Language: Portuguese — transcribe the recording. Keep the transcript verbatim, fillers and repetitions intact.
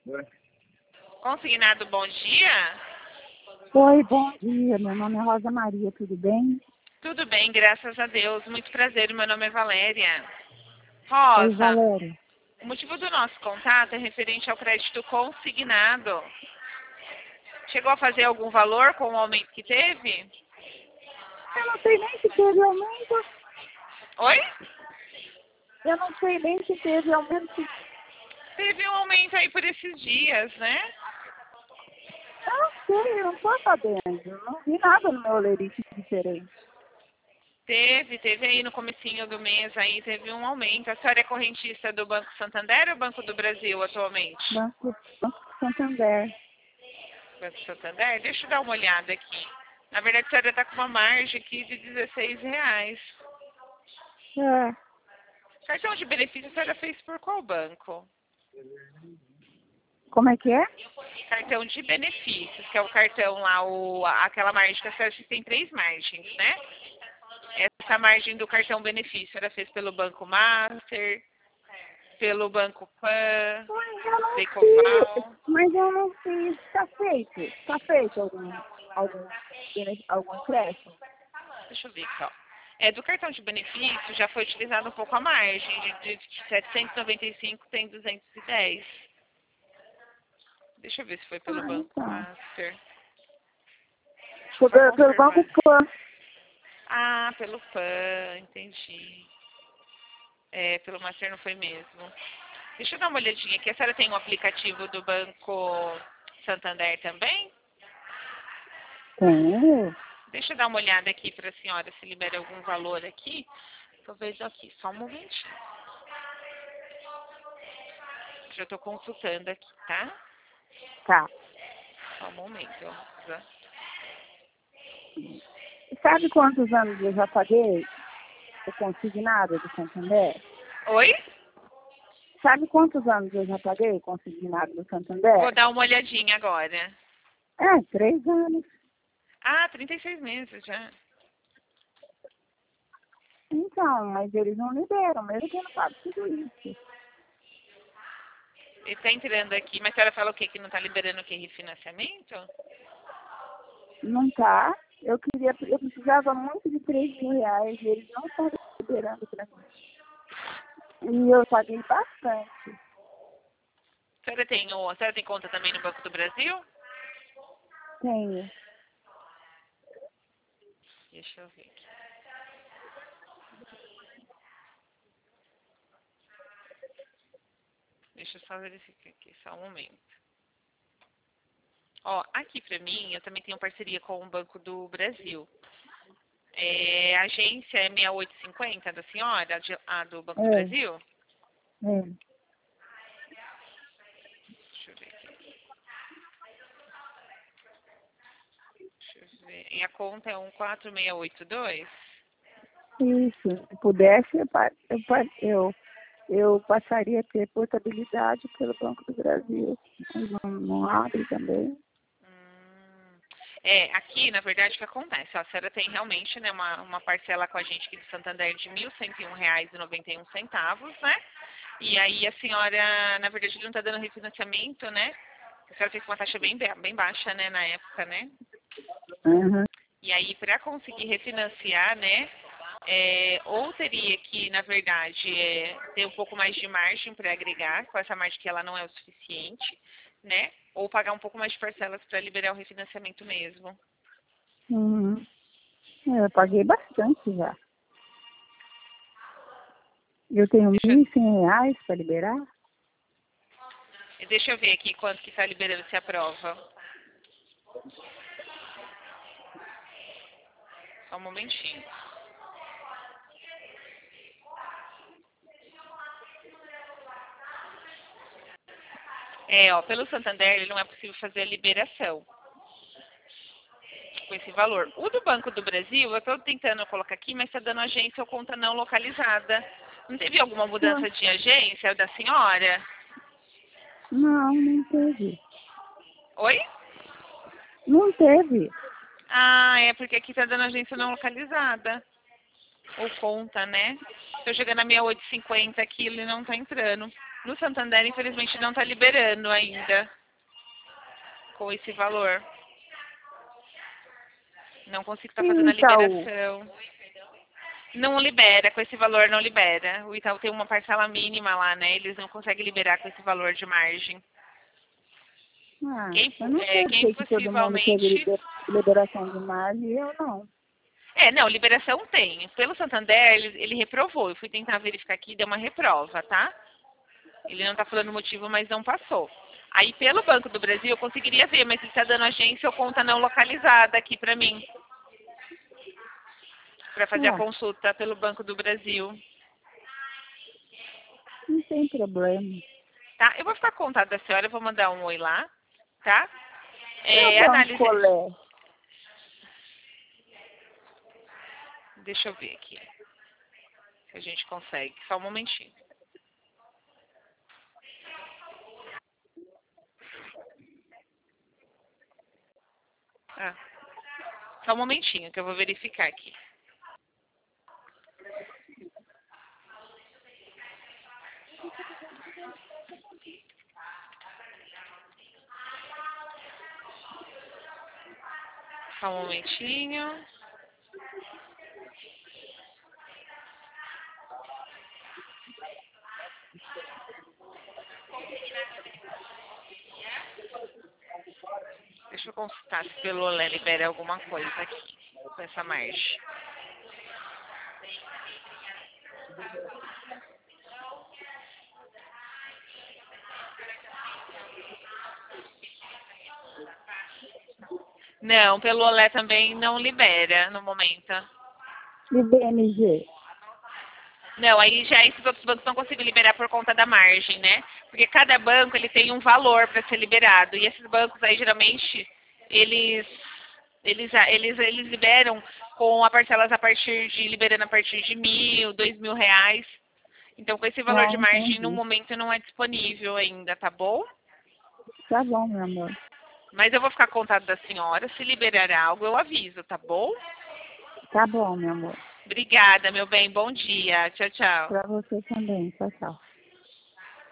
Consignado, bom dia. Oi, bom dia. Meu nome é Rosa Maria, tudo bem? Tudo bem, graças a Deus. Muito prazer, meu nome é Valéria. Oi, Rosa, Valéria. o motivo do nosso contato é referente ao crédito consignado. Chegou a fazer algum valor com o aumento que teve? Eu não sei nem se teve aumento. Oi? Eu não sei nem se teve aumento. Teve um aumento aí por esses dias, né? Eu não sei, eu não tô sabendo. Eu não vi nada no meu olerite diferente. Teve, teve aí no comecinho do mês aí, teve um aumento. A senhora é correntista do Banco Santander ou Banco do Brasil atualmente? Banco, Banco Santander. Banco Santander? Deixa eu dar uma olhada aqui. Na verdade, a senhora está com uma margem aqui de dezesseis reais. É. Cartão de benefício a senhora fez por qual banco? Como é que é? Cartão de benefícios, que é o cartão lá, o, aquela margem que a senhora tem três margens, né? Essa margem do cartão benefício, ela fez pelo Banco Master, pelo Banco Pan, Mas eu não Decoval. fiz. Mas eu não fiz. Tá feito. Tá feito algum, algum, bene- algum empréstimo? Deixa eu ver aqui, ó. É, do cartão de benefício já foi utilizado um pouco a margem, de, de setecentos e noventa e cinco tem duzentos e dez. Deixa eu ver se foi pelo Ah, Banco então. Master. Foi Só pelo, pelo Banco confirmar. Pan. Ah, pelo Pan, entendi. É, pelo Master não foi mesmo. Deixa eu dar uma olhadinha aqui. A senhora tem um aplicativo do Banco Santander também? Tem. Deixa eu dar uma olhada aqui para a senhora se libera algum valor aqui. Talvez aqui, só um momentinho. Já estou consultando aqui, tá? Tá. Só um momento. Rosa. Sabe quantos anos eu já paguei o consignado do Santander? Oi? Sabe quantos anos eu já paguei o consignado do Vou Santander? dar uma olhadinha agora. É, três anos. Ah, trinta e seis meses já. Então, mas eles não liberam, mesmo que eu não pague tudo isso. Ele está entrando aqui, mas a senhora falou o quê? Que não está liberando o quê? Refinanciamento? Não tá. Eu queria, eu precisava muito de três mil reais e eles não estão liberando pra mim. E eu paguei bastante. A senhora tem, o- a senhora tem conta também no Banco do Brasil? Tenho. Deixa eu ver aqui. Deixa eu só verificar aqui, só um momento. Ó, aqui pra mim, eu também tenho parceria com o Banco do Brasil. É, a agência é sessenta e oito cinquenta da senhora, a de- a do Banco do É, Brasil? é. Deixa eu ver aqui. Deixa eu ver. E a conta é um quatro seis oito dois? Isso. Se pudesse, eu, pa- eu, pa- eu, eu passaria a ter portabilidade pelo Banco do Brasil. Mas não, não abre também. Hum, É, aqui, na verdade, o que acontece? Ó, a senhora tem realmente, né, uma, uma parcela com a gente aqui de Santander de mil cento e um reais e noventa e um centavos, né? E aí a senhora, na verdade, não está dando refinanciamento, né? A senhora fez uma taxa bem, ba- bem baixa, né, na época, né? Uhum. E aí, para conseguir refinanciar, né, é, ou teria que, na verdade, é, ter um pouco mais de margem para agregar, com essa margem que ela não é o suficiente, né? Ou pagar um pouco mais de parcelas para liberar o refinanciamento mesmo. Uhum. É, eu paguei bastante já. Eu tenho Deixa, mil e cem reais para liberar. eu- deixa eu ver aqui quanto que está liberando se aprova. Só um momentinho. É, ó, pelo Santander ele não é possível fazer a liberação com esse valor. O do Banco do Brasil, eu estou tentando colocar aqui, mas está dando agência ou conta não localizada. Não teve alguma Não, mudança de agência da senhora? não não teve. Oi? Não teve. Ah, é porque aqui está dando agência não localizada. Ou conta, né? Estou chegando a sessenta e oito e cinquenta aqui, ele não tá entrando. No Santander, infelizmente, não tá liberando ainda com esse valor. Não consigo estar E o fazendo a Itaú? liberação. Não libera, com esse valor não libera. O Itaú tem uma parcela mínima lá, né? Eles não conseguem liberar com esse valor de margem. Ah, Quem, eu não é, sei quem porque que todo mundo teve possivelmente... liber- liberação de margem e eu não. É, não, liberação tem. Pelo Santander, ele, ele reprovou. Eu fui tentar verificar aqui, deu uma reprova, tá? Ele não tá falando o motivo, mas não passou. Aí, pelo Banco do Brasil, eu conseguiria ver, mas ele tá dando agência ou conta não localizada aqui pra mim. Pra fazer a Ah, consulta pelo Banco do Brasil. não tem problema. Tá? Eu vou ficar com contato da senhora, eu vou mandar um oi lá, tá? E o É, Banco análise... Colé? Deixa eu ver aqui. Se a gente consegue. Só um momentinho. Ah, só um momentinho que eu vou verificar aqui. Só um momentinho. Deixa eu consultar se pelo Olé libera alguma coisa aqui com essa margem. Não, pelo Olé também não libera no momento. E B M G? Não, aí já esses outros bancos não conseguem liberar por conta da margem, né? Porque cada banco ele tem um valor para ser liberado. E esses bancos aí, geralmente, eles, eles, eles, eles liberam com a parcelas a partir de, liberando a partir de mil, dois mil reais. Então, com esse valor Ah, de margem, no entendi. momento não é disponível ainda, tá bom? Tá bom, meu amor. Mas eu vou ficar com contato da senhora. Se liberar algo, eu aviso, tá bom? Tá bom, meu amor. Obrigada, meu bem. Bom dia. Tchau, tchau. Pra você também. Tchau, tchau.